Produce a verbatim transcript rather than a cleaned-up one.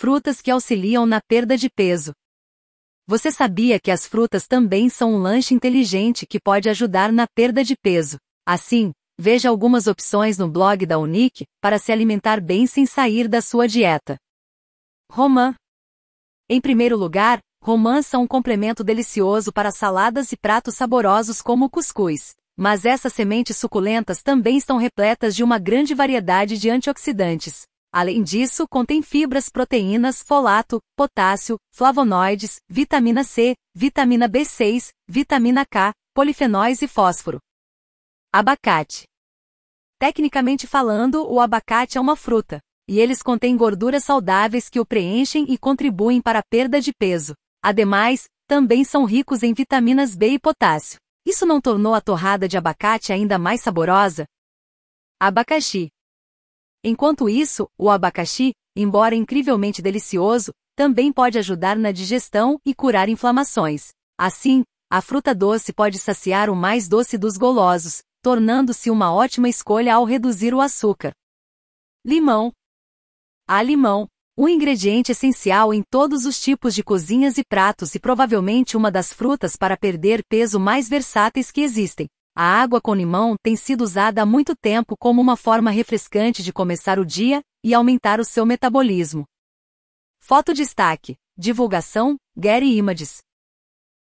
Frutas que auxiliam na perda de peso. Você sabia que as frutas também são um lanche inteligente que pode ajudar na perda de peso? Assim, veja algumas opções no blog da Unique para se alimentar bem sem sair da sua dieta. Romã. Em primeiro lugar, romãs são um complemento delicioso para saladas e pratos saborosos como o cuscuz. Mas essas sementes suculentas também estão repletas de uma grande variedade de antioxidantes. Além disso, contém fibras, proteínas, folato, potássio, flavonoides, vitamina C, vitamina B seis, vitamina K, polifenóis e fósforo. Abacate. Tecnicamente falando, o abacate é uma fruta, e eles contêm gorduras saudáveis que o preenchem e contribuem para a perda de peso. Ademais, também são ricos em vitaminas B e potássio. Isso não tornou a torrada de abacate ainda mais saborosa? Abacaxi. Enquanto isso, o abacaxi, embora incrivelmente delicioso, também pode ajudar na digestão e curar inflamações. Assim, a fruta doce pode saciar o mais doce dos golosos, tornando-se uma ótima escolha ao reduzir o açúcar. Limão. A limão, um ingrediente essencial em todos os tipos de cozinhas e pratos e provavelmente uma das frutas para perder peso mais versáteis que existem. A água com limão tem sido usada há muito tempo como uma forma refrescante de começar o dia e aumentar o seu metabolismo. Foto destaque. Divulgação, Getty Images.